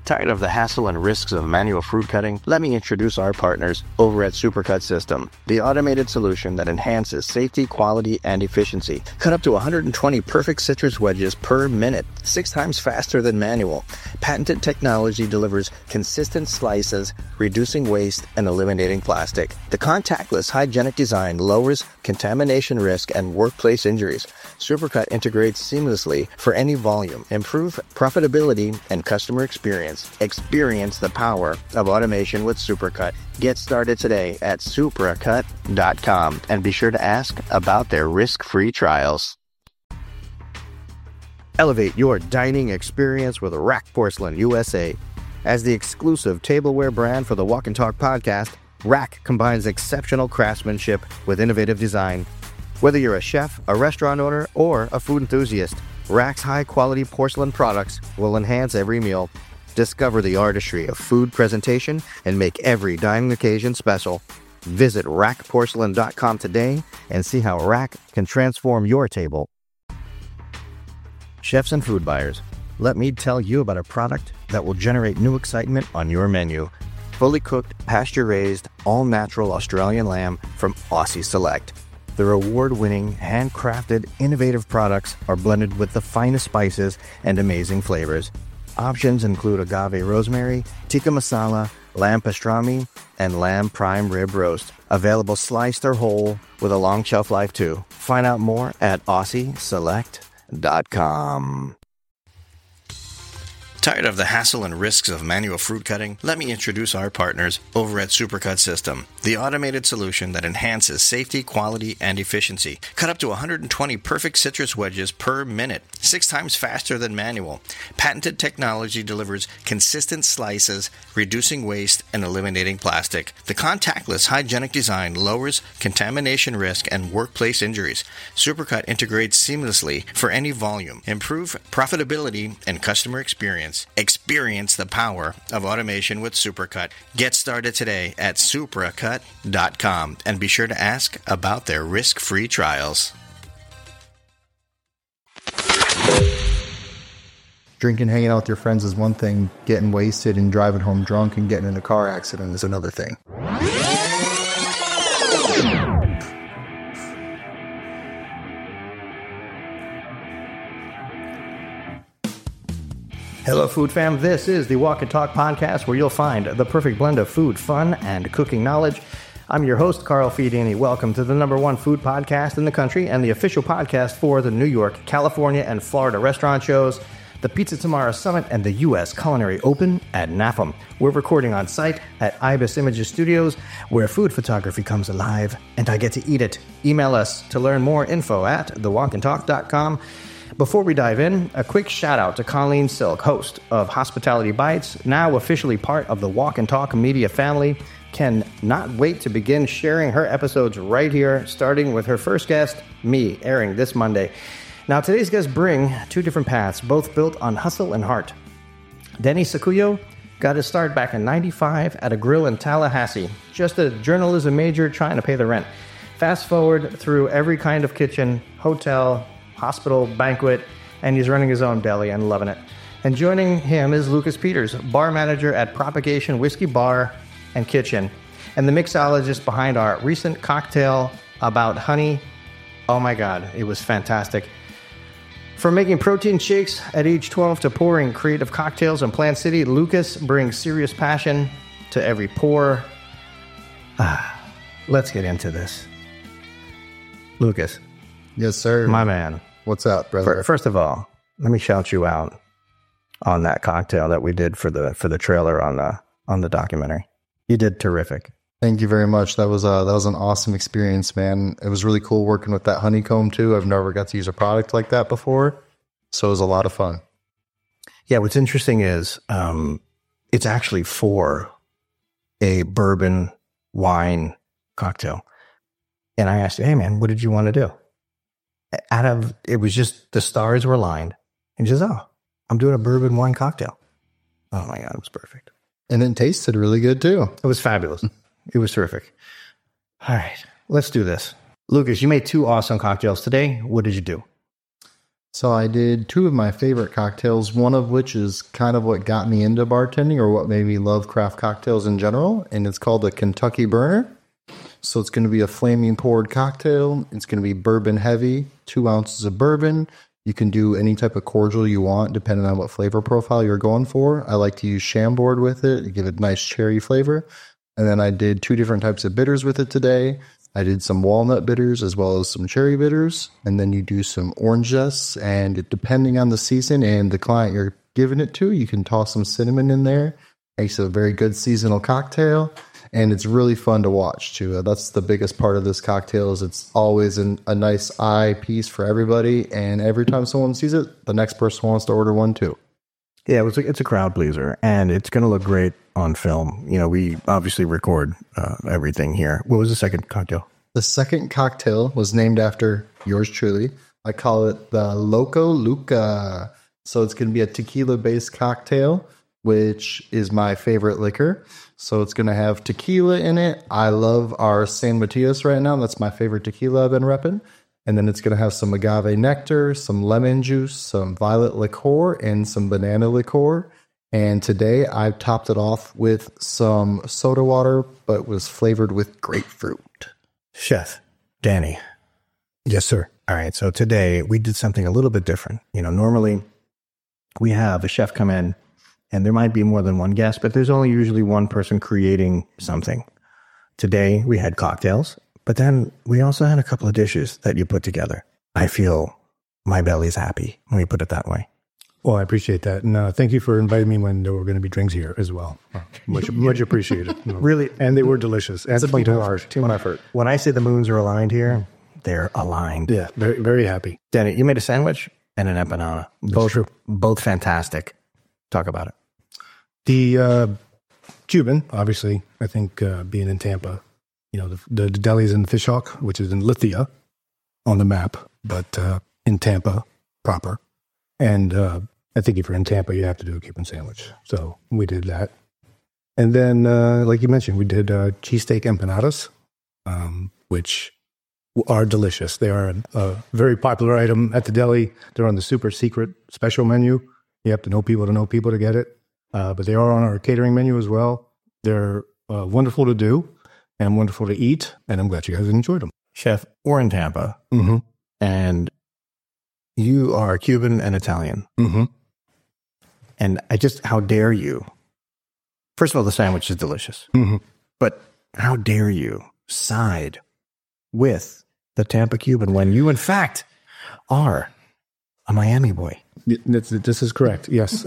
Tired of the hassle and risks of manual fruit cutting? Let me introduce our partners over at Supercut System, the automated solution that enhances safety, quality, and efficiency. Cut up to 120 perfect citrus wedges per minute, 6 times faster than manual. Patented technology delivers consistent slices, reducing waste and eliminating plastic. The contactless, hygienic design lowers contamination risk and workplace injuries. Supercut integrates seamlessly for any volume. Improve profitability and customer experience. Experience the power of automation with Supercut. Get started today at supracut.com and be sure to ask about their risk-free trials. Elevate your dining experience with Rack Porcelain USA. As the exclusive tableware brand for the Walk and Talk podcast, Rack combines exceptional craftsmanship with innovative design. Whether you're a chef, a restaurant owner, or a food enthusiast, Rack's high-quality porcelain products will enhance every meal. Discover the artistry of food presentation and make every dining occasion special. Visit rackporcelain.com today and see how Rack can transform your table. Chefs and food buyers, let me tell you about a product that will generate new excitement on your menu. Fully cooked, pasture-raised, all-natural Australian lamb from Aussie Select. Their award-winning, handcrafted, innovative products are blended with the finest spices and amazing flavors. Options include agave rosemary, tikka masala, lamb pastrami, and lamb prime rib roast. Available sliced or whole with a long shelf life too. Find out more at AussieSelect.com. Tired of the hassle and risks of manual fruit cutting? Let me introduce our partners over at Supercut System, the automated solution that enhances safety, quality, and efficiency. Cut up to 120 perfect citrus wedges per minute, 6 times faster than manual. Patented technology delivers consistent slices, reducing waste and eliminating plastic. The contactless, hygienic design lowers contamination risk and workplace injuries. Supercut integrates seamlessly for any volume. Improve profitability and customer experience. Experience the power of automation with Supercut. Get started today at supracut.com and be sure to ask about their risk-free trials. Drinking, hanging out with your friends is one thing. Getting wasted and driving home drunk and getting in a car accident is another thing. Hello, food fam. This is the Walk and Talk podcast where you'll find the perfect blend of food, fun, and cooking knowledge. I'm your host, Carl Fiedini. Welcome to the #1 food podcast in the country and the official podcast for the New York, California, and Florida restaurant shows, the Pizza Tomorrow Summit, and the U.S. Culinary Open at NAFM. We're recording on site at Ibis Images Studios, where food photography comes alive, and I get to eat it. Email us to learn more info at thewalkandtalk.com. Before we dive in, a quick shout out to Colleen Silk, host of Hospitality Bites, now officially part of the Walk and Talk media family. Cannot wait to begin sharing her episodes right here, starting with her first guest, me, airing this Monday. Now, today's guests bring 2 different paths, both built on hustle and heart. Denny Sakuyo got his start back in '95 at a grill in Tallahassee, just a journalism major trying to pay the rent. Fast forward through every kind of kitchen, hotel, hospital, banquet, and he's running his own deli and loving it. And joining him is Lucas Peters, bar manager at Propagation Whiskey Bar and Kitchen, and the mixologist behind our recent cocktail about honey. Oh my God, it was fantastic. From making protein shakes at age 12 to pouring creative cocktails in Plant City, Lucas brings serious passion to every pour. Let's get into this. Lucas. Yes, sir. My man. What's up, brother? First of all, let me shout you out on that cocktail that we did for the trailer on the documentary. You did terrific. Thank you very much. That was an awesome experience, man. It was really cool working with that honeycomb too. I've never got to use a product like that before, so it was a lot of fun. Yeah, what's interesting is it's actually for a bourbon wine cocktail. And I asked you, hey man, what did you want to do? It was just the stars were aligned. And he says, oh, I'm doing a bourbon wine cocktail. Oh my God, it was perfect. And it tasted really good too. It was fabulous. It was terrific. All right, let's do this. Lucas, you made 2 awesome cocktails today. What did you do? So I did two of my favorite cocktails, one of which is kind of what got me into bartending or what made me love craft cocktails in general, and it's called the Kentucky Burner. So it's going to be a flaming poured cocktail. It's going to be bourbon heavy, 2 ounces of bourbon. You can do any type of cordial you want depending on what flavor profile you're going for. I like to use Chambord with it to give it a nice cherry flavor. And then I did 2 different types of bitters with it today. I did some walnut bitters as well as some cherry bitters. And then you do some orange zest. And depending on the season and the client you're giving it to, you can toss some cinnamon in there. Makes it a very good seasonal cocktail. And it's really fun to watch too. That's the biggest part of this cocktail is it's always a nice eye piece for everybody. And every time someone sees it, the next person wants to order one too. Yeah, it's a crowd pleaser, and it's going to look great on film. You know, we obviously record everything here. What was the second cocktail? The second cocktail was named after yours truly. I call it the Loco Luca. So it's going to be a tequila-based cocktail, which is my favorite liquor. So it's going to have tequila in it. I love our San Matias right now. That's my favorite tequila I've been repping. And then it's going to have some agave nectar, some lemon juice, some violet liqueur, and some banana liqueur. And today I topped it off with some soda water, but was flavored with grapefruit. Chef Danny. Yes, sir. All right. So today we did something a little bit different. You know, normally we have a chef come in and there might be more than one guest, but there's only usually one person creating something. Today we had cocktails, but then we also had a couple of dishes that you put together. I feel my belly's happy when we put it that way. Well, I appreciate that. And thank you for inviting me when there were going to be drinks here as well. Much appreciated. Really. And they were delicious. It's a big effort. When I say the moons are aligned here, they're aligned. Yeah, very, very happy. Danny, you made a sandwich and an empanada. Both fantastic. Talk about it. The Cuban, obviously, I think being in Tampa, you know, the deli's in Fishhawk, which is in Lithia on the map, but in Tampa proper. And I think if you're in Tampa, you have to do a Cuban sandwich. So we did that. And then, like you mentioned, we did cheesesteak empanadas, which are delicious. They are a very popular item at the deli. They're on the super secret special menu. You have to know people to get it. But they are on our catering menu as well. They're wonderful to do and wonderful to eat. And I'm glad you guys enjoyed them. Chef, we're in Tampa. Mm-hmm. And you are Cuban and Italian. Mm-hmm. And how dare you? First of all, the sandwich is delicious. Mm-hmm. But how dare you side with the Tampa Cuban when you, in fact, are a Miami boy? This is correct. Yes.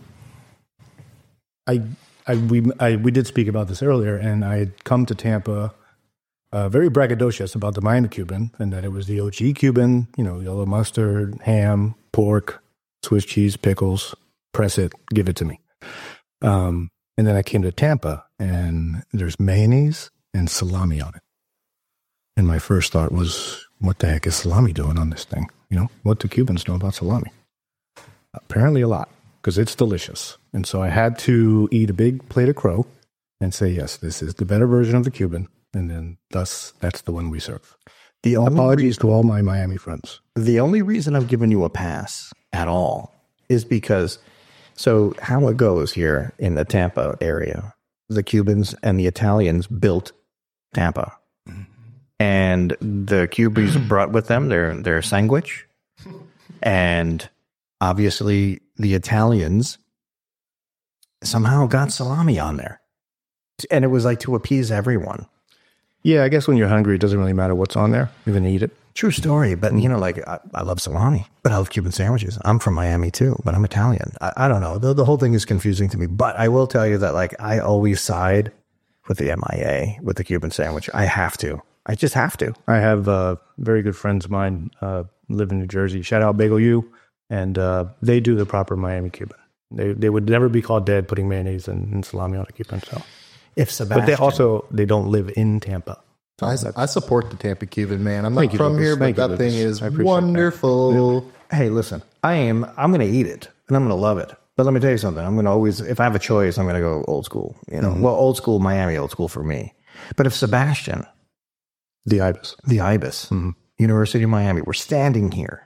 We did speak about this earlier, and I had come to Tampa very braggadocious about the Miami Cuban, and that it was the OG Cuban, you know, yellow mustard, ham, pork, Swiss cheese, pickles, press it, give it to me. And then I came to Tampa, and there's mayonnaise and salami on it. And my first thought was, what the heck is salami doing on this thing? You know, what do Cubans know about salami? Apparently a lot, because it's delicious. And so I had to eat a big plate of crow and say, yes, this is the better version of the Cuban. And then thus, that's the one we serve. Apologies to all my Miami friends. The only reason I've given you a pass at all is because, so how it goes here in the Tampa area, the Cubans and the Italians built Tampa. And the Cubans brought with them their sandwich. And obviously the Italians somehow got salami on there. And it was like to appease everyone. Yeah, I guess when you're hungry, it doesn't really matter what's on there. You're going to eat it. True story. But, you know, like, I love salami, but I love Cuban sandwiches. I'm from Miami, too, but I'm Italian. I don't know. The whole thing is confusing to me. But I will tell you that, like, I always side with the MIA, with the Cuban sandwich. I have to. I just have to. I have very good friends of mine live in New Jersey. Shout out Bagel U. And they do the proper Miami Cuban. They would never be called dead putting mayonnaise and salami on a Cuban. So. If Sebastian. But they don't live in Tampa. I support the Tampa Cuban, man. I'm not from here, but that thing is wonderful. Hey, listen, I'm going to eat it and I'm going to love it. But let me tell you something. I'm going to always, if I have a choice, I'm going to go old school. You know, well, old school Miami, old school for me. But if Sebastian, the Ibis, University of Miami, we're standing here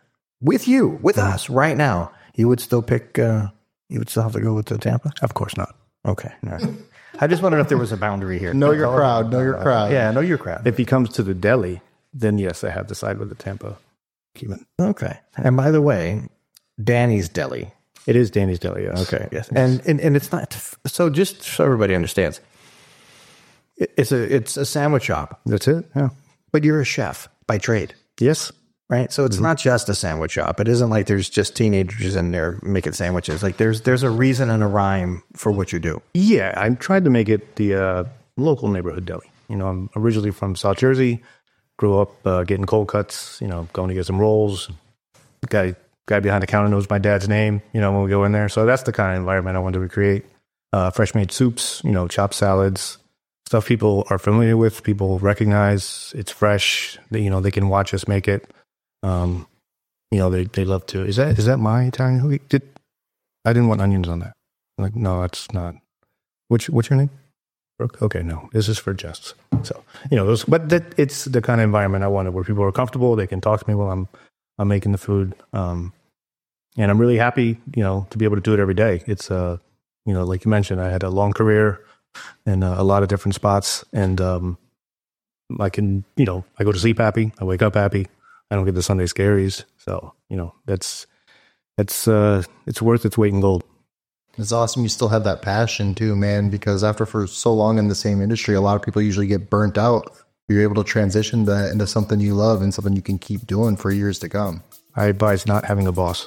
with us right now, you would still pick, you would still have to go with the Tampa? Of course not. Okay. No. I just wondered if there was a boundary here. Know your crowd. Know your crowd. Yeah, know your crowd. If he comes to the deli, then yes, I have to side with the Tampa Cuban. Okay. And by the way, Danny's Deli. It is Danny's Deli, yes. Okay. Yes. And it's not, so just so everybody understands, it's a sandwich shop. That's it, yeah. But you're a chef by trade. Yes. Right? So it's not just a sandwich shop. It isn't like there's just teenagers in there making sandwiches. Like there's a reason and a rhyme for what you do. Yeah, I tried to make it the local neighborhood deli. You know, I'm originally from South Jersey, grew up getting cold cuts, you know, going to get some rolls. The guy behind the counter knows my dad's name, you know, when we go in there. So that's the kind of environment I wanted to recreate. Fresh made soups, you know, chopped salads, stuff people are familiar with, people recognize it's fresh, you know, they can watch us make it. You know, they love to. Is that my Italian? I didn't want onions on that. I'm like, no, that's not. What's your name? Brooke? Okay, no, this is for Jess. So, you know, it's the kind of environment I wanted where people are comfortable. They can talk to me while I'm making the food. And I'm really happy, you know, to be able to do it every day. It's, you know, like you mentioned, I had a long career in a lot of different spots, and I can, you know, I go to sleep happy. I wake up happy. I don't get the Sunday scaries. So, you know, it's worth its weight in gold. It's awesome you still have that passion too, man, because after for so long in the same industry, a lot of people usually get burnt out. You're able to transition that into something you love and something you can keep doing for years to come. I advise not having a boss.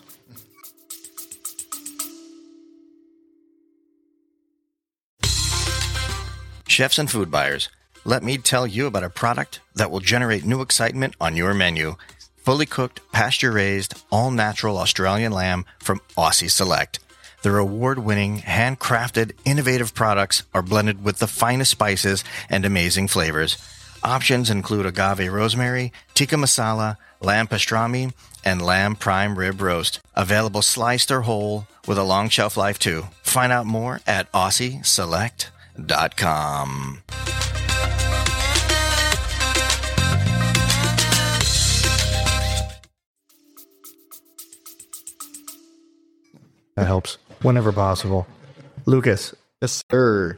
Chefs and food buyers, let me tell you about a product that will generate new excitement on your menu. Fully cooked, pasture-raised, all-natural Australian lamb from Aussie Select. Their award-winning, handcrafted, innovative products are blended with the finest spices and amazing flavors. Options include agave rosemary, tikka masala, lamb pastrami, and lamb prime rib roast. Available sliced or whole with a long shelf life too. Find out more at AussieSelect.com. That helps. Whenever possible. Lucas. Yes, sir.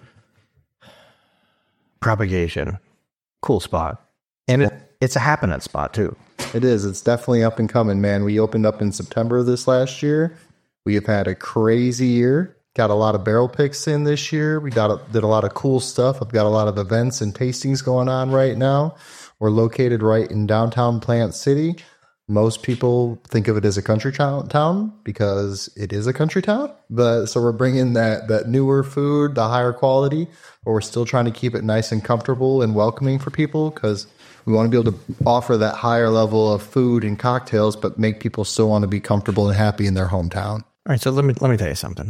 Propagation. Cool spot. And it's a happening spot too. It is. It's definitely up and coming, man. We opened up in September of this last year. We have had a crazy year. Got a lot of barrel picks in this year. We did a lot of cool stuff. I've got a lot of events and tastings going on right now. We're located right in downtown Plant City. Most people think of it as a country town because it is a country town. But so we're bringing that newer food, the higher quality, but we're still trying to keep it nice and comfortable and welcoming for people because we want to be able to offer that higher level of food and cocktails, but make people still want to be comfortable and happy in their hometown. All right, so let me tell you something.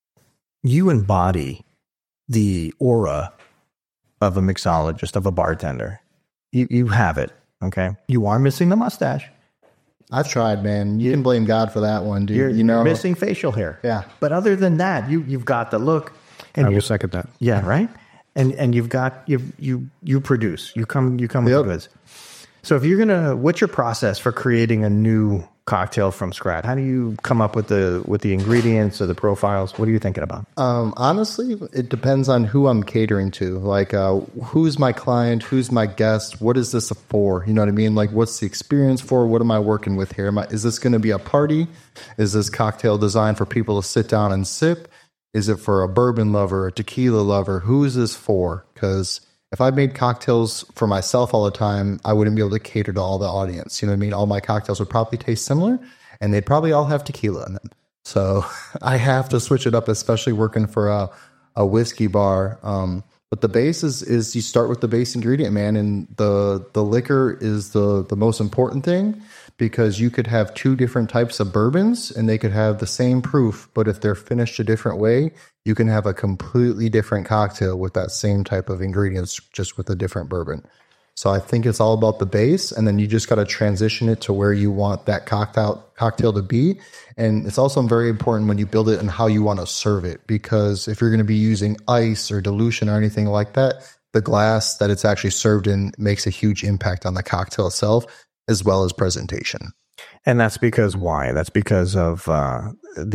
You embody the aura of a mixologist, of a bartender. You have it, okay? You are missing the mustache. I've tried, man. You can blame God for that one, dude. You're missing facial hair. Yeah. But other than that, you've got the look. And I will second that. Yeah, right? And you've got you produce. You come with the goods. So if you're what's your process for creating a new cocktail from scratch? How do you come up with the ingredients or the profiles? What are you thinking about? Honestly, it depends on who I'm catering to. Like, who's my client? Who's my guest? What is this for? You know what I mean? Like, what's the experience for? What am I working with here? Is this going to be a party? Is this cocktail designed for people to sit down and sip? Is it for a bourbon lover, a tequila lover? Who is this for? Because if I made cocktails for myself all the time, I wouldn't be able to cater to all the audience. You know what I mean? All my cocktails would probably taste similar, and they'd probably all have tequila in them. So I have to switch it up, especially working for a whiskey bar. But the base is you start with the base ingredient, man, and the liquor is the most important thing because you could have two different types of bourbons and they could have the same proof, but if they're finished a different way, you can have a completely different cocktail with that same type of ingredients, just with a different bourbon. So I think it's all about the base, and then you just got to transition it to where you want that cocktail to be. And it's also very important when you build it and how you want to serve it, because if you're going to be using ice or dilution or anything like that, the glass that it's actually served in makes a huge impact on the cocktail itself, as well as presentation. And that's because why? That's because of how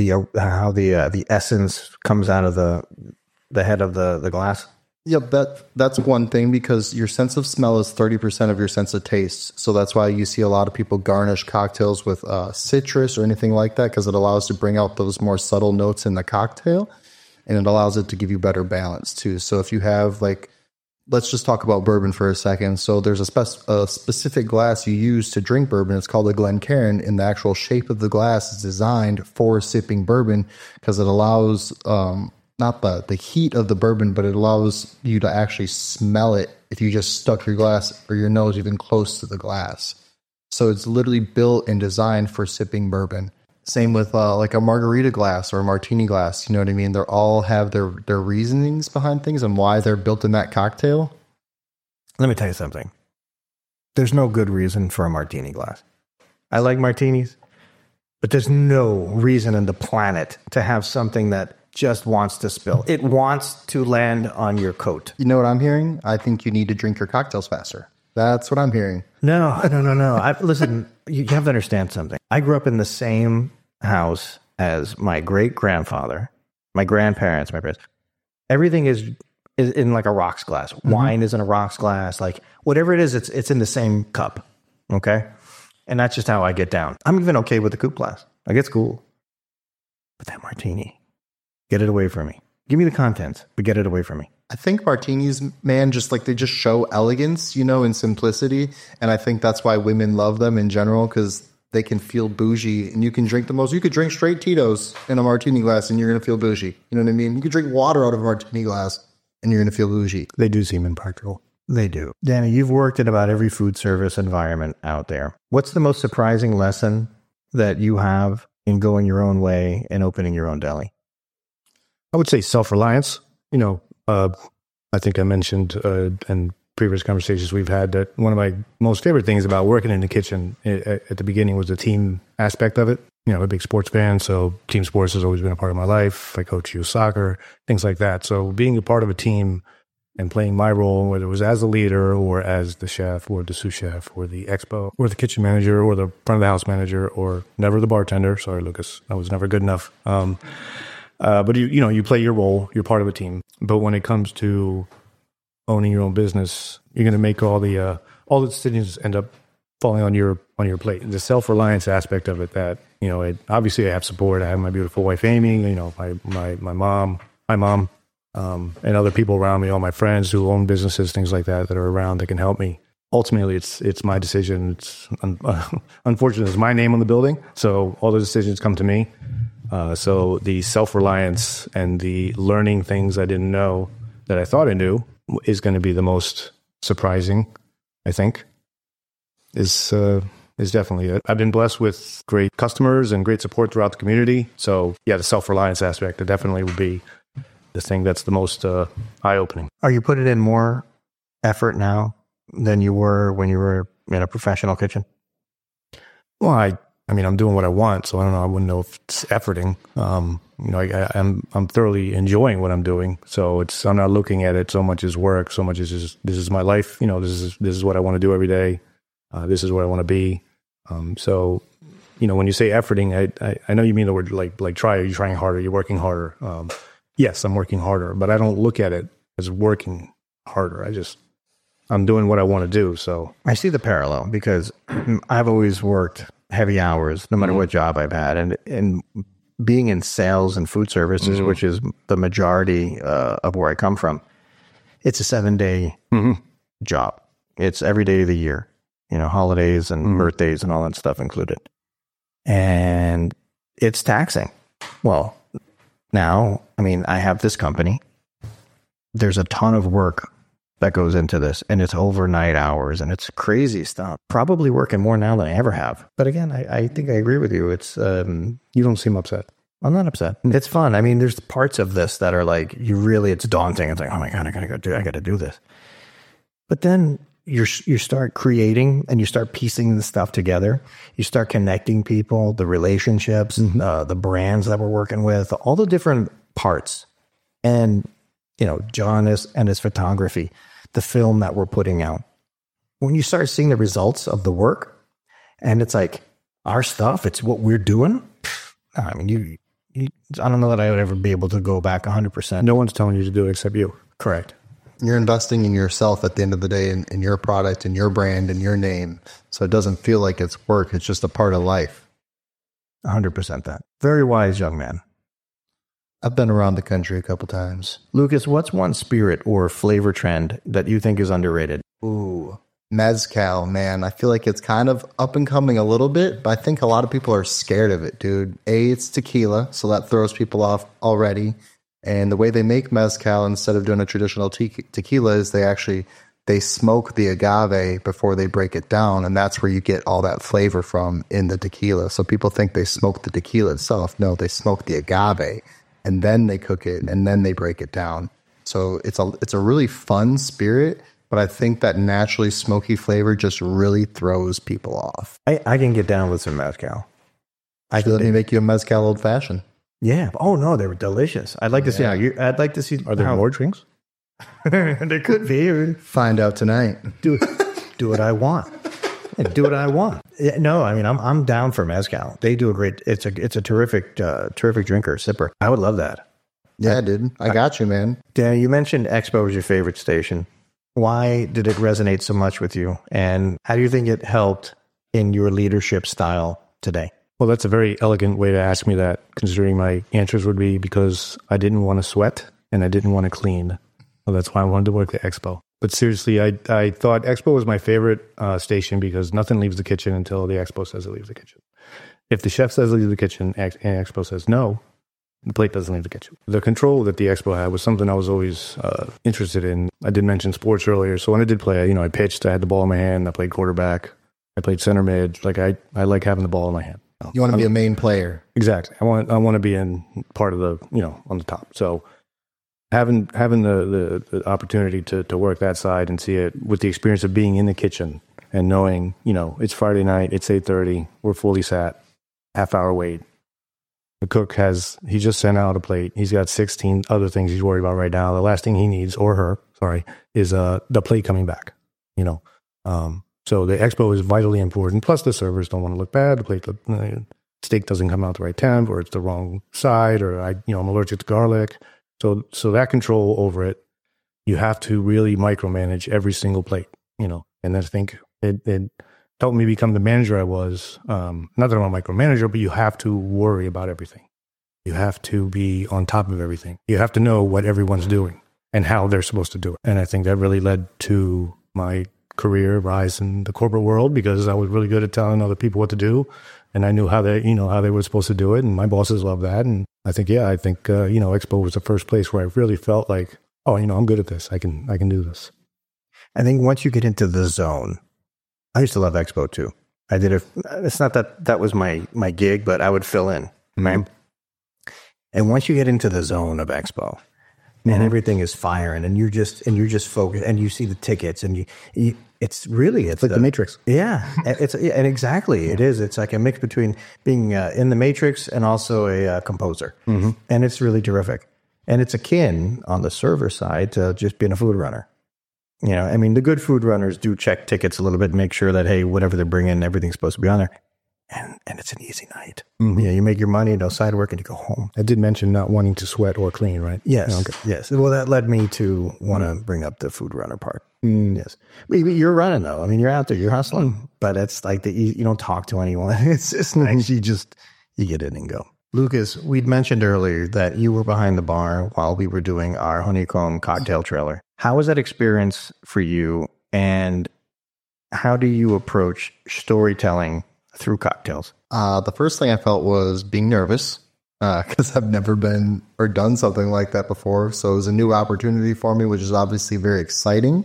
the essence comes out of the head of the glass. Yep, that's one thing, because your sense of smell is 30% of your sense of taste. So that's why you see a lot of people garnish cocktails with citrus or anything like that, because it allows to bring out those more subtle notes in the cocktail, and it allows it to give you better balance too. So if you have, like, let's just talk about bourbon for a second. So there's a specific glass you use to drink bourbon. It's called a Glencairn, and the actual shape of the glass is designed for sipping bourbon, because it allows not the heat of the bourbon, but it allows you to actually smell it if you just stuck your glass or your nose even close to the glass. So it's literally built and designed for sipping bourbon. Same with like a margarita glass or a martini glass. You know what I mean? They all have their reasonings behind things and why they're built in that cocktail. Let me tell you something. There's no good reason for a martini glass. I like martinis, but there's no reason in the planet to have something that just wants to spill. It wants to land on your coat. You know what I'm hearing? I think you need to drink your cocktails faster. That's what I'm hearing. No. Listen, you have to understand something. I grew up in the same house as my great-grandfather, my grandparents, my parents. Everything is in like a rocks glass. Mm-hmm. Wine is in a rocks glass. Like whatever it is, it's in the same cup. Okay? And that's just how I get down. I'm even okay with the coupe glass. Like it's cool. But that martini, get it away from me. Give me the contents, but get it away from me. I think martinis, man, just like they just show elegance, you know, and simplicity. And I think that's why women love them in general, because they can feel bougie, and you can drink you could drink straight Tito's in a martini glass and you're going to feel bougie. You know what I mean? You could drink water out of a martini glass and you're going to feel bougie. They do seem impractical. They do. Danny, you've worked in about every food service environment out there. What's the most surprising lesson that you have in going your own way and opening your own deli? I would say self-reliance. You know, I think I mentioned in previous conversations we've had that one of my most favorite things about working in the kitchen at the beginning was the team aspect of it. You know, I'm a big sports fan, so team sports has always been a part of my life. I coach youth soccer, things like that. So being a part of a team and playing my role, whether it was as a leader or as the chef or the sous chef or the expo or the kitchen manager or the front of the house manager or never the bartender. Sorry, Lucas, I was never good enough. But you play your role. You're part of a team. But when it comes to owning your own business, you're going to make all the decisions end up falling on your plate. The self-reliance aspect of it, that obviously I have support. I have my beautiful wife Amy. My mom, and other people around me, all my friends who own businesses, things like that are around that can help me. Ultimately, it's my decision. It's unfortunately, it's my name on the building, so all the decisions come to me. So the self-reliance and the learning things I didn't know that I thought I knew is going to be the most surprising, I think, is definitely it. I've been blessed with great customers and great support throughout the community. So yeah, the self-reliance aspect, it definitely would be the thing that's the most eye-opening. Are you putting in more effort now than you were when you were in a professional kitchen? Well, I mean, I'm doing what I want, so I don't know. I wouldn't know if it's efforting. I'm thoroughly enjoying what I'm doing, so I'm not looking at it so much as work, so much as just, this is my life. This is what I want to do every day. This is where I want to be. So, when you say efforting, I know you mean the word like try. Are you trying harder? You're working harder. Yes, I'm working harder, but I don't look at it as working harder. I'm doing what I want to do. So I see the parallel because I've always worked heavy hours, no matter what job I've had. And being in sales and food services, which is the majority of where I come from, it's a 7-day job. It's every day of the year, holidays and birthdays and all that stuff included. And it's taxing. Well, now, I have this company. There's a ton of work that goes into this, and it's overnight hours, and it's crazy stuff. Probably working more now than I ever have. But again, I think I agree with you. It's you don't seem upset. I'm not upset. It's fun. There's parts of this that are like it's daunting. It's like, oh my God, I gotta do this. But then you start creating and you start piecing the stuff together. You start connecting people, the relationships, the brands that we're working with, all the different parts, and John and his photography, the film that we're putting out. When you start seeing the results of the work, and it's like, our stuff. It's what we're doing. I mean, I don't know that I would ever be able to go back 100%. No one's telling you to do it except you. Correct. You're investing in yourself at the end of the day, in your product, in your brand, in your name. So it doesn't feel like it's work. It's just a part of life. 100% that. Very wise young man. I've been around the country a couple times. Lucas, what's one spirit or flavor trend that you think is underrated? Ooh, Mezcal, man. I feel like it's kind of up and coming a little bit, but I think a lot of people are scared of it, dude. It's tequila, so that throws people off already. And the way they make Mezcal, instead of doing a traditional tequila, is they smoke the agave before they break it down, and that's where you get all that flavor from in the tequila. So people think they smoke the tequila itself. No, they smoke the agave, and then they cook it, and then they break it down. So it's a really fun spirit, but I think that naturally smoky flavor just really throws people off. I can get down with some mezcal. Let me make you a Mezcal old fashioned. Yeah. Oh no, they were delicious. I'd like to see. I'd like to see. Are there more drinks? There could be. Find out tonight. Do what I want. Yeah, do what I want. Yeah, no, I mean I'm down for mezcal. They do a great. It's a terrific drinker, sipper. I would love that. Yeah, dude. I got you, man. Dan, you mentioned Expo was your favorite station. Why did it resonate so much with you? And how do you think it helped in your leadership style today? Well, that's a very elegant way to ask me that, considering my answers would be because I didn't want to sweat and I didn't want to clean. Well, that's why I wanted to work at Expo. But seriously, I thought Expo was my favorite station because nothing leaves the kitchen until the Expo says it leaves the kitchen. If the chef says it leaves the kitchen and Expo says no, the plate doesn't leave the kitchen. The control that the Expo had was something I was always interested in. I did mention sports earlier. So when I did play, I pitched, I had the ball in my hand, I played quarterback, I played center mid. Like I like having the ball in my hand. You want to be a main player. Exactly. I want to be in part of the, on the top. So having the opportunity to work that side and see it with the experience of being in the kitchen and knowing, it's Friday night, it's 8:30, we're fully sat, half-hour wait. The cook he just sent out a plate. He's got 16 other things he's worried about right now. The last thing he needs, or her, is the plate coming back, So the Expo is vitally important. Plus the servers don't want to look bad. The steak doesn't come out the right temp, or it's the wrong side, or I'm allergic to garlic. So that control over it, you have to really micromanage every single plate, And I think it helped me become the manager I was. Not that I'm a micromanager, but you have to worry about everything. You have to be on top of everything. You have to know what everyone's doing and how they're supposed to do it. And I think that really led to my career rise in the corporate world because I was really good at telling other people what to do, and I knew how they were supposed to do it, and my bosses loved that. And I think Expo was the first place where I really felt like, I'm good at this. I can do this. I think once you get into the zone, I used to love Expo too. I did it. It's not that was my gig, but I would fill in, right? Mm-hmm. And once you get into the zone of Expo, man, everything is firing, and you're just focused, and you see the tickets, and it's like the Matrix. Yeah, and exactly it is. It's like a mix between being in the Matrix and also a composer, and it's really terrific. And it's akin on the server side to just being a food runner. The good food runners do check tickets a little bit, make sure that hey, whatever they're bringing, everything's supposed to be on there. And it's an easy night. Mm-hmm. You make your money, no side work, and you go home. I did mention not wanting to sweat or clean, right? Yes. Okay. Yes. Well, that led me to want to bring up the food runner part. Yes. But you're running, though. You're out there, you're hustling. But it's like you don't talk to anyone. It's just nice. You get in and go. Lucas, we'd mentioned earlier that you were behind the bar while we were doing our honeycomb cocktail trailer. How was that experience for you? And how do you approach storytelling through cocktails? The first thing I felt was being nervous because I've never been or done something like that before. So it was a new opportunity for me, which is obviously very exciting.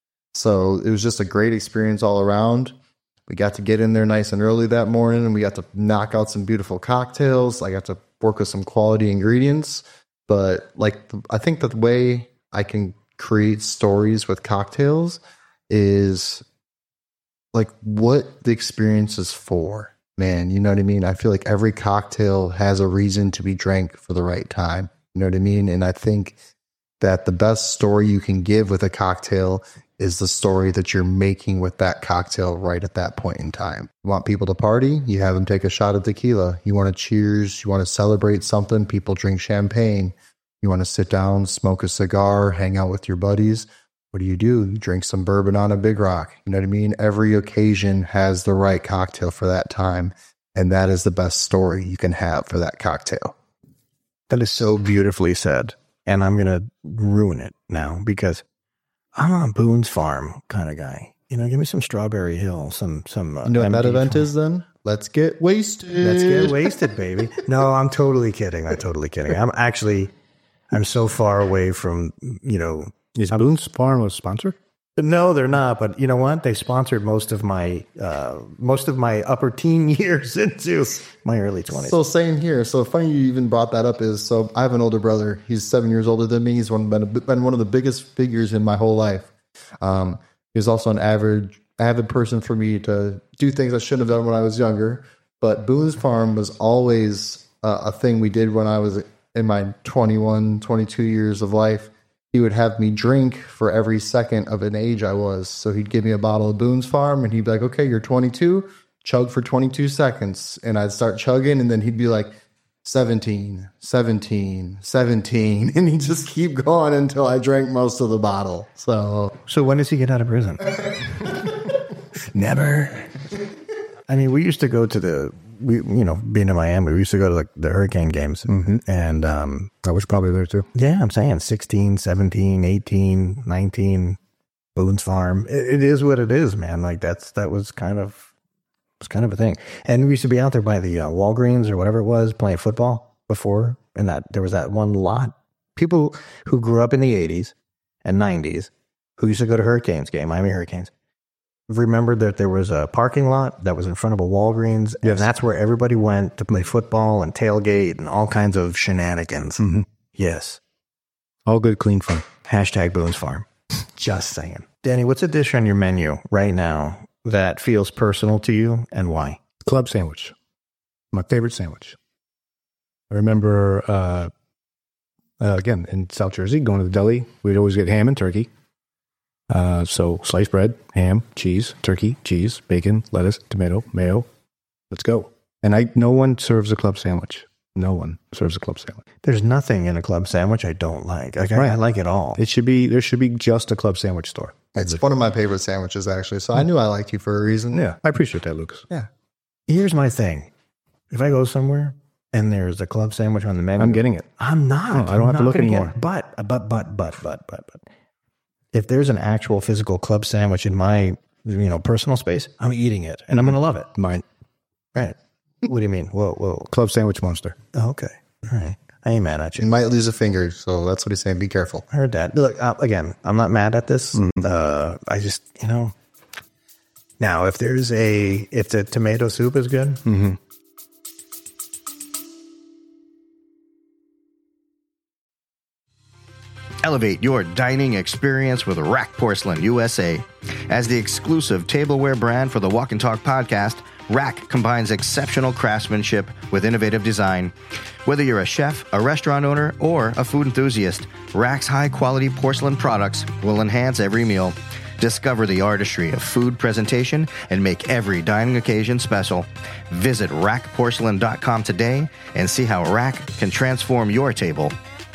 So it was just a great experience all around. We got to get in there nice and early that morning, and we got to knock out some beautiful cocktails. I got to work with some quality ingredients. But I think that the way I can create stories with cocktails is like what the experience is for, man. You know what I mean? I feel like every cocktail has a reason to be drank for the right time. You know what I mean? And I think that the best story you can give with a cocktail is the story that you're making with that cocktail right at that point in time. You want people to party, you have them take a shot of tequila. You want to cheers, you want to celebrate something, people drink champagne. You want to sit down, smoke a cigar, hang out with your buddies. What do? You drink some bourbon on a Big Rock. You know what I mean? Every occasion has the right cocktail for that time. And that is the best story you can have for that cocktail. That is so beautifully said. And I'm going to ruin it now because I'm a Boone's Farm kind of guy. You know, give me some Strawberry Hill, some. You know what that event is then? Let's get wasted. Let's get wasted, baby. No, I'm totally kidding. I'm so far away from, you know. Is Boone's Farm a sponsor? No, they're not. But you know what? They sponsored most of my upper teen years into my early 20s. So same here. So funny you even brought that up is, so I have an older brother. He's 7 years older than me. He's been one of the biggest figures in my whole life. He's also an avid person for me to do things I shouldn't have done when I was younger. But Boone's Farm was always a thing we did when I was in my 21, 22 years of life. He would have me drink for every second of an age I was. So he'd give me a bottle of Boone's Farm and he'd be like, okay, you're 22, chug for 22 seconds. And I'd start chugging and then he'd be like, 17, 17, 17. And he'd just keep going until I drank most of the bottle. So when does he get out of prison? Never. I mean, we used to go to being in Miami, we used to go to the Hurricane games. Mm-hmm. And I was probably there too. Yeah, I'm saying 16, 17, 18, 19, Boone's Farm. It is what it is, man. Like that was kind of a thing. And we used to be out there by the Walgreens or whatever it was playing football before. And that there was that one lot. People who grew up in the 80s and 90s who used to go to Hurricanes game, Miami Hurricanes, remembered that there was a parking lot that was in front of a Walgreens. Yes. And that's where everybody went to play football and tailgate and all kinds of shenanigans. Mm-hmm. Yes. All good, clean fun. Hashtag Boone's Farm. Just saying. Danny, what's a dish on your menu right now that feels personal to you and why? Club sandwich. My favorite sandwich. I remember, again, in South Jersey, going to the deli, we'd always get ham and turkey. So sliced bread, ham, cheese, turkey, cheese, bacon, lettuce, tomato, mayo. Let's go. And no one serves a club sandwich. No one serves a club sandwich. There's nothing in a club sandwich I don't like. Right. I like it all. There should be just a club sandwich store. it's one of my favorite sandwiches, actually. So I knew I liked you for a reason. Yeah, I appreciate that, Lucas. Yeah. Here's my thing. If I go somewhere and there's a club sandwich on the menu, I'm getting it. I'm not. No, I don't have to look anymore. But. If there's an actual physical club sandwich in my, personal space, I'm eating it and I'm going to love it. Mine. Right. What do you mean? Whoa. Club sandwich monster. Oh, okay. All right. I ain't mad at you. You might lose a finger. So that's what he's saying. Be careful. I heard that. Look, again, I'm not mad at this. Mm-hmm. I just, now if the tomato soup is good. Mm-hmm. Elevate your dining experience with Rack Porcelain USA. As the exclusive tableware brand for the Walk and Talk podcast, Rack combines exceptional craftsmanship with innovative design. Whether you're a chef, a restaurant owner, or a food enthusiast, Rack's high-quality porcelain products will enhance every meal. Discover the artistry of food presentation and make every dining occasion special. Visit rackporcelain.com today and see how Rack can transform your table.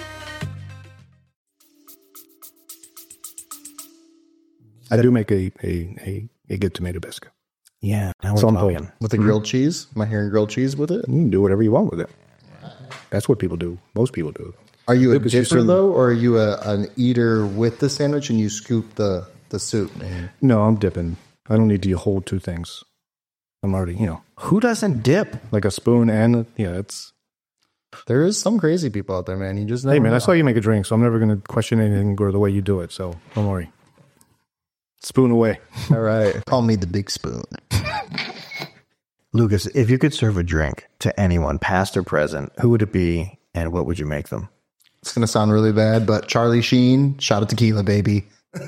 I do make a good tomato biscuit. Yeah. Now So we're I'm talking. hoping. With the grilled cheese? Am I hearing grilled cheese with it? You can do whatever you want with it. That's what people do. Most people do. Are you a Lucas, you dipper, certainly- though? Or are you an eater with the sandwich and you scoop the soup? No, I'm dipping. I don't need to hold two things. I'm already, Who doesn't dip? like a spoon and, it's... There is some crazy people out there, man. You just never Hey, man, know. I saw you make a drink, so I'm never going to question anything or the way you do it, so don't worry. Spoon away. All right. Call me the big spoon. Lucas, if you could serve a drink to anyone, past or present, who would it be and what would you make them? It's going to sound really bad, but Charlie Sheen, shot of tequila, baby.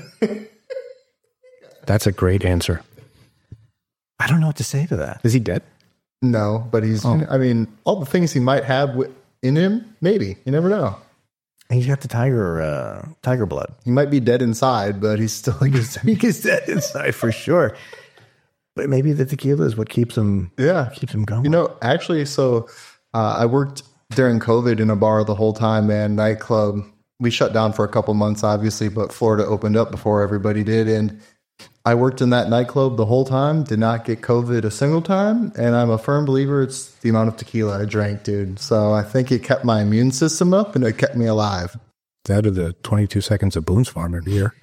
That's a great answer. I don't know what to say to that. Is he dead? No, but he's, I mean, all the things he might have in him, maybe. You never know. He's got the tiger blood. He might be dead inside, but he's still He's dead inside for sure. But maybe the tequila is what keeps him going. You know, actually, so I worked during COVID in a bar the whole time, man, nightclub. We shut down for a couple months, obviously, but Florida opened up before everybody did. And I worked in that nightclub the whole time, did not get COVID a single time. And I'm a firm believer it's the amount of tequila I drank, dude. So I think it kept my immune system up and it kept me alive. That or the 22 seconds of Boone's Farm every year.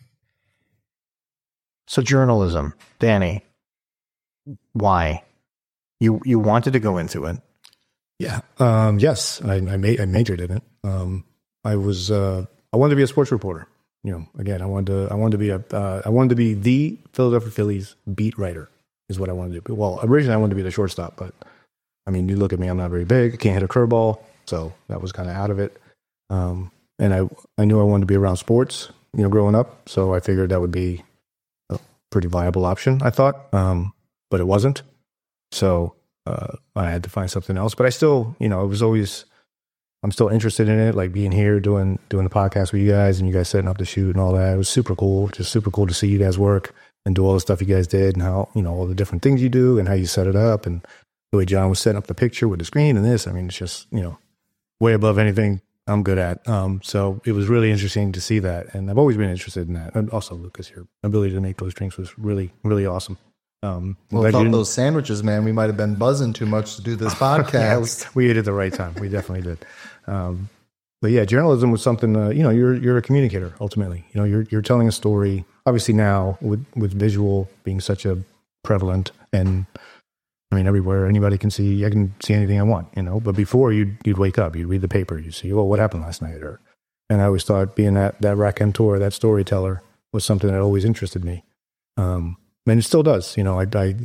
So journalism, Danny, why? You wanted to go into it. Yeah. Yes, I majored in it. I wanted to be a sports reporter. You know, again, I wanted to be the Philadelphia Phillies beat writer is what I wanted to do. Well, originally I wanted to be the shortstop, but I mean, you look at me, I'm not very big. I can't hit a curveball. So that was kind of out of it. And I knew I wanted to be around sports, you know, growing up. So I figured that would be a pretty viable option, I thought. But it wasn't. So I had to find something else. But I still, you know, I'm still interested in it, like being here, doing the podcast with you guys and you guys setting up the shoot and all that. It was super cool. Just super cool to see you guys work and do all the stuff you guys did and how, you know, all the different things you do and how you set it up and the way John was setting up the picture with the screen and this. I mean, it's just, you know, way above anything I'm good at. So it was really interesting to see that. And I've always been interested in that. And also, Lucas, your ability to make those drinks was really, really awesome. Well, without those sandwiches, man, we might have been buzzing too much to do this podcast. Yeah, we ate at the right time. We definitely did. But yeah, journalism was something, you know, you're a communicator ultimately. You know, you're telling a story, obviously now with visual being such a prevalent and I mean, everywhere anybody can see, I can see anything I want, you know, but before you'd wake up, you'd read the paper, you'd see, well, what happened last night? And I always thought being that raconteur, that storyteller was something that always interested me. And it still does, you know, I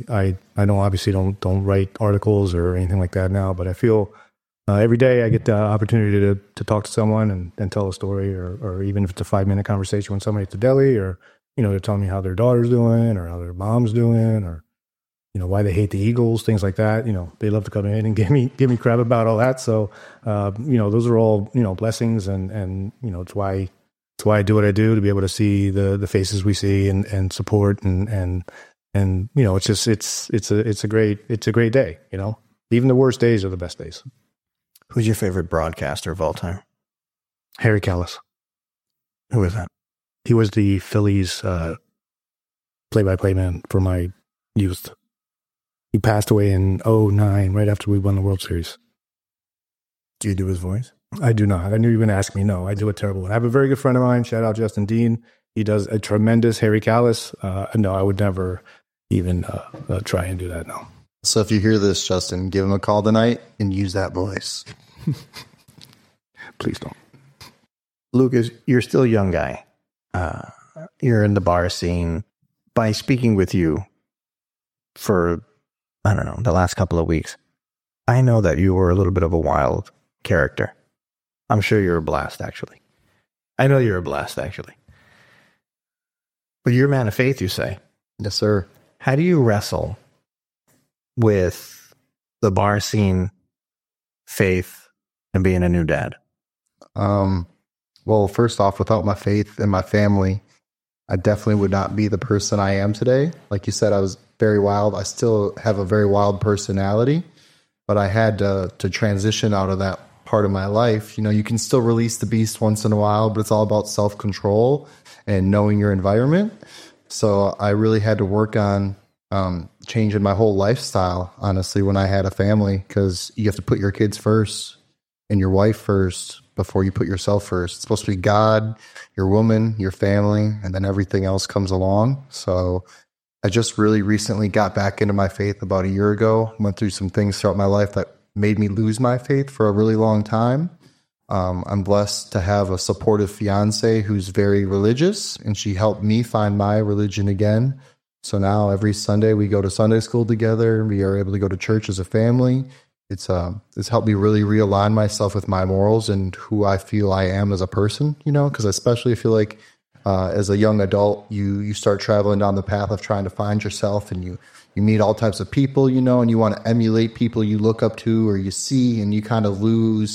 don't write articles or anything like that now, but I feel every day I get the opportunity to talk to someone and tell a story or even if it's a 5-minute conversation with somebody at the deli or, you know, they're telling me how their daughter's doing or how their mom's doing or, you know, why they hate the Eagles, things like that. You know, they love to come in and give me crap about all that. So, you know, those are all, you know, blessings and, you know, it's why I do what I do, to be able to see the faces we see and support and you know, it's just, it's a great day, you know, even the worst days are the best days. Who's your favorite broadcaster of all time? Harry Kalas. Who is that? He was the Phillies play-by-play man for my youth. He passed away in 2009, right after we won the World Series. Do you do his voice? I do not. I knew you were going to ask me. No, I do a terrible one. I have a very good friend of mine. Shout out Justin Dean. He does a tremendous Harry Kalas. No, I would never even try and do that. No. So if you hear this, Justin, give him a call tonight and use that voice. Please don't. Lucas, you're still a young guy. You're in the bar scene. By speaking with you for, I don't know, the last couple of weeks, I know that you were a little bit of a wild character. I'm sure you're a blast, actually. I know you're a blast, actually. But you're a man of faith, you say. Yes, sir. How do you wrestle with the bar scene, faith, and being a new dad? Well, first off, without my faith and my family, I definitely would not be the person I am today. Like you said, I was very wild. I still have a very wild personality, but I had to transition out of that part of my life. You know, you can still release the beast once in a while, but it's all about self-control and knowing your environment. So I really had to work on changing my whole lifestyle, honestly, when I had a family, because you have to put your kids first and your wife first before you put yourself first. It's supposed to be God, your woman, your family, and then everything else comes along. So I just really recently got back into my faith about a year ago. Went through some things throughout my life that made me lose my faith for a really long time. I'm blessed to have a supportive fiance who's very religious, and she helped me find my religion again. So now every Sunday we go to Sunday school together. We are able to go to church as a family. It's helped me really realign myself with my morals and who I feel I am as a person, you know, because especially I feel like as a young adult, you start traveling down the path of trying to find yourself, and you meet all types of people, you know, and you want to emulate people you look up to or you see, and you kind of lose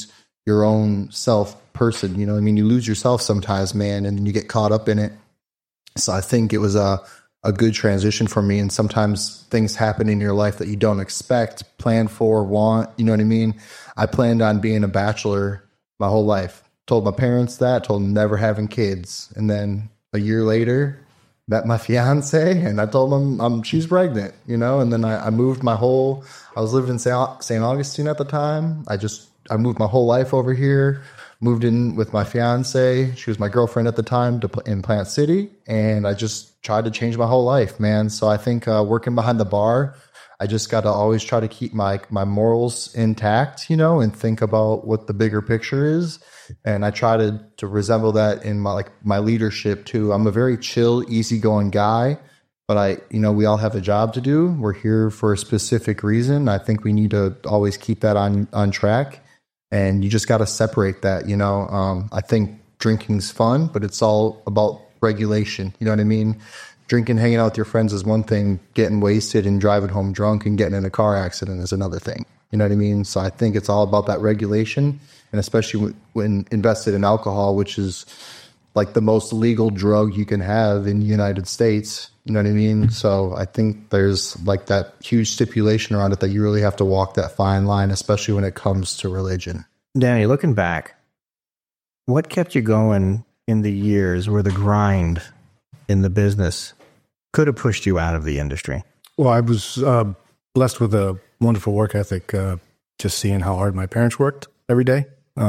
your own self person. You know what I mean? You lose yourself sometimes, man, and you get caught up in it. So I think it was a good transition for me. And sometimes things happen in your life that you don't expect, plan for, want, you know what I mean? I planned on being a bachelor my whole life. Told my parents that, told them never having kids. And then a year later, met my fiance and I told them she's pregnant, you know? And then I moved I was living in St. Augustine at the time. I moved my whole life over here, moved in with my fiance. She was my girlfriend at the time in Plant City. And I just tried to change my whole life, man. So I think working behind the bar, I just got to always try to keep my morals intact, you know, and think about what the bigger picture is. And I try to resemble that in my leadership too. I'm a very chill, easygoing guy, but we all have a job to do. We're here for a specific reason. I think we need to always keep that on track. And you just got to separate that, you know. I think drinking's fun, but it's all about regulation. You know what I mean? Drinking, hanging out with your friends is one thing. Getting wasted and driving home drunk and getting in a car accident is another thing. You know what I mean? So I think it's all about that regulation, and especially when invested in alcohol, which is like the most legal drug you can have in the United States. You know what I mean? So I think there's like that huge stipulation around it that you really have to walk that fine line, especially when it comes to religion. Danny, looking back, what kept you going in the years where the grind in the business could have pushed you out of the industry? Well, I was blessed with a wonderful work ethic, just seeing how hard my parents worked every day.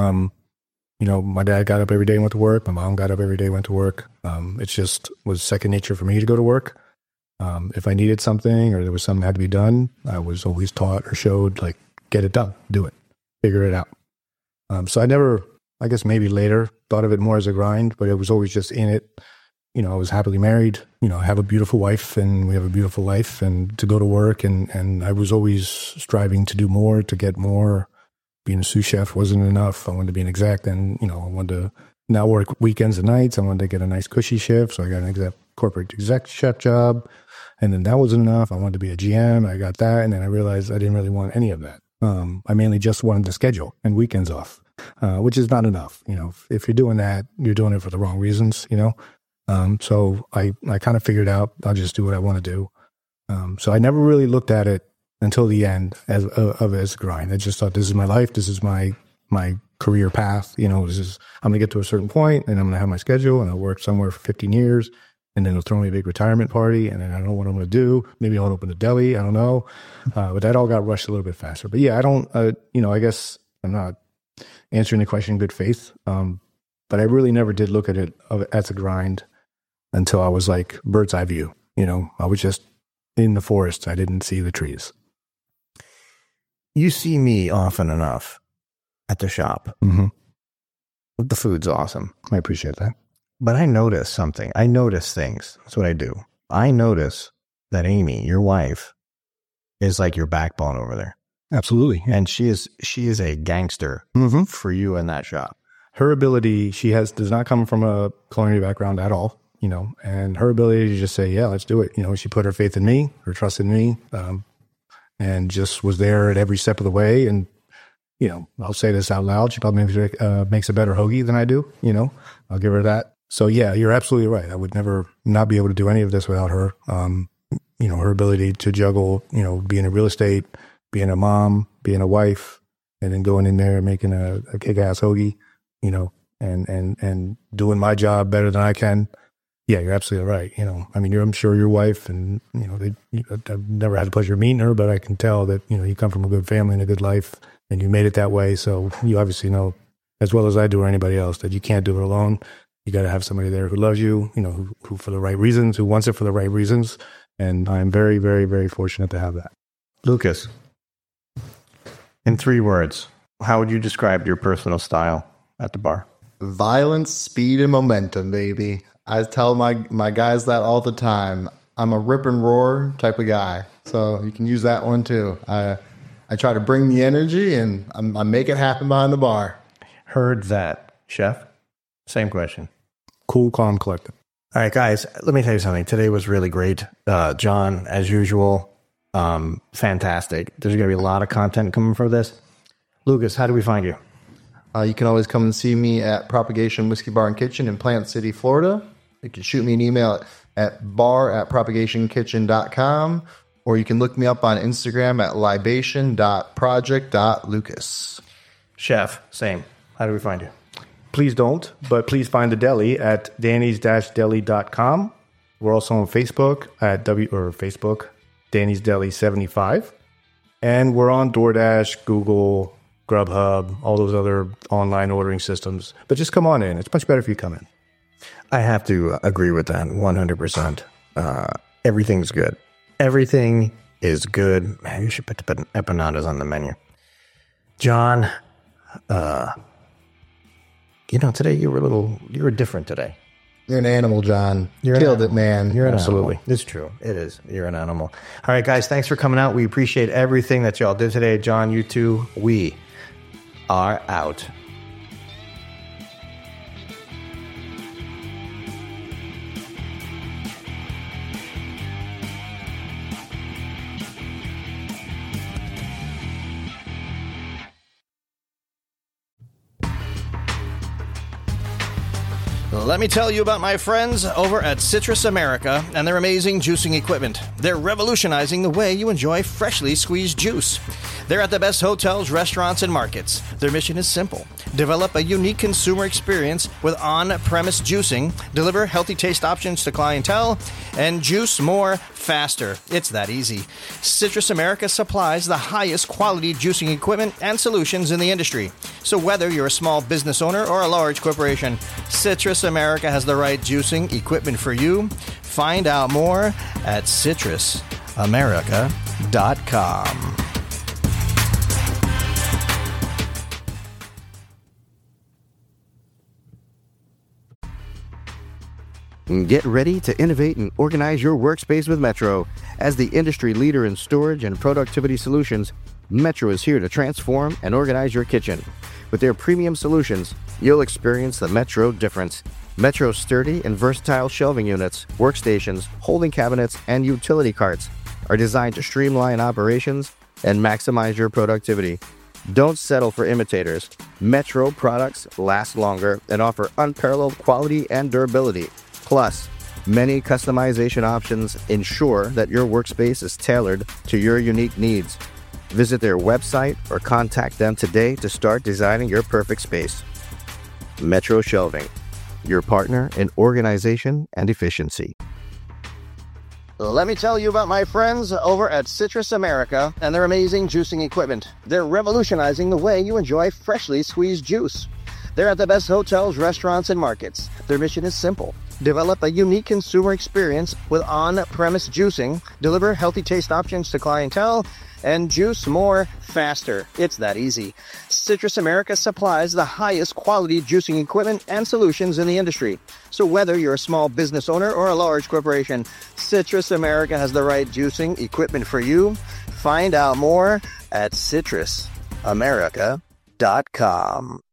My dad got up every day and went to work. My mom got up every day and went to work. It just was second nature for me to go to work. If I needed something or there was something that had to be done, I was always taught or showed, like, get it done, do it, figure it out. So I never, I guess maybe later, thought of it more as a grind, but it was always just in it. You know, I was happily married, I have a beautiful wife and we have a beautiful life, and to go to work. And I was always striving to do more, to get more. Being a sous chef wasn't enough. I wanted to be an exec. And, I wanted to not work weekends and nights. I wanted to get a nice cushy shift. So I got an corporate exec chef job. And then that wasn't enough. I wanted to be a GM. I got that. And then I realized I didn't really want any of that. I mainly just wanted the schedule and weekends off, which is not enough. If you're doing that, you're doing it for the wrong reasons, So I kind of figured out I'll just do what I want to do. So I never really looked at it until the end as a grind. I just thought, this is my life. This is my career path. I'm going to get to a certain point and I'm going to have my schedule and I'll work somewhere for 15 years and then they'll throw me a big retirement party and then I don't know what I'm going to do. Maybe I'll open a deli. I don't know. But that all got rushed a little bit faster. But yeah, I don't, I guess I'm not answering the question in good faith. But I really never did look at it as a grind until I was like bird's eye view. I was just in the forest. I didn't see the trees. You see me often enough at the shop. Mm-hmm. The food's awesome. I appreciate that. But I notice something. I notice things. That's what I do. I notice that Amy, your wife, is like your backbone over there. Absolutely. And she is a gangster for you in that shop. Her ability, does not come from a culinary background at all, and her ability to just say, yeah, let's do it. She put her faith in me, her trust in me, and just was there at every step of the way. And, I'll say this out loud. She probably makes a better hoagie than I do. I'll give her that. So yeah, you're absolutely right. I would never not be able to do any of this without her. Her ability to juggle, being in real estate, being a mom, being a wife, and then going in there and making a kick-ass hoagie, and doing my job better than I can. Yeah, you're absolutely right. I'm sure your wife and, I've never had the pleasure of meeting her, but I can tell that, you come from a good family and a good life and you made it that way. So you obviously know as well as I do or anybody else that you can't do it alone. You got to have somebody there who loves you, who for the right reasons, who wants it for the right reasons. And I'm very, very, very fortunate to have that. Lucas, in 3 words, how would you describe your personal style at the bar? Violence, speed, and momentum, baby. I tell my guys that all the time. I'm a rip and roar type of guy. So you can use that one too. I try to bring the energy and I make it happen behind the bar. Heard that. Chef? Same question. Cool, calm, collected. All right, guys, let me tell you something. Today was really great. John, as usual, fantastic. There's going to be a lot of content coming from this. Lucas, how do we find you? You can always come and see me at Propagation Whiskey Bar and Kitchen in Plant City, Florida. You can shoot me an email at bar@propagationkitchen.com, or you can look me up on Instagram at libation.project.lucas. Chef, same. How do we find you? Please don't, but please find the deli at dannys-deli.com. We're also on Facebook at Facebook, Danny's Deli 75. And we're on DoorDash, Google, Grubhub, all those other online ordering systems. But just come on in. It's much better if you come in. I have to agree with that 100%. Everything's good. Everything is good. Man, you should put the empanadas on the menu. John, today you were different today. You're an animal, John. Killed it, man. You're an Absolutely. Animal. It's true. It is. You're an animal. All right, guys, thanks for coming out. We appreciate everything that y'all did today. John, you too. We are out. Let me tell you about my friends over at Citrus America and their amazing juicing equipment. They're revolutionizing the way you enjoy freshly squeezed juice. They're at the best hotels, restaurants, and markets. Their mission is simple. Develop a unique consumer experience with on-premise juicing, deliver healthy taste options to clientele, and juice more faster. It's that easy. Citrus America supplies the highest quality juicing equipment and solutions in the industry. So whether you're a small business owner or a large corporation, Citrus America has the right juicing equipment for you. Find out more at citrusamerica.com. Get ready to innovate and organize your workspace with Metro. As the industry leader in storage and productivity solutions, Metro is here to transform and organize your kitchen. With their premium solutions, you'll experience the Metro difference. Metro's sturdy and versatile shelving units, workstations, holding cabinets, and utility carts are designed to streamline operations and maximize your productivity. Don't settle for imitators. Metro products last longer and offer unparalleled quality and durability. Plus, many customization options ensure that your workspace is tailored to your unique needs. Visit their website or contact them today to start designing your perfect space. Metro Shelving, your partner in organization and efficiency. Let me tell you about my friends over at Citrus America and their amazing juicing equipment. They're revolutionizing the way you enjoy freshly squeezed juice. They're at the best hotels, restaurants, and markets. Their mission is simple. Develop a unique consumer experience with on-premise juicing, deliver healthy taste options to clientele, and juice more faster. It's that easy. Citrus America supplies the highest quality juicing equipment and solutions in the industry. So whether you're a small business owner or a large corporation, Citrus America has the right juicing equipment for you. Find out more at citrusamerica.com.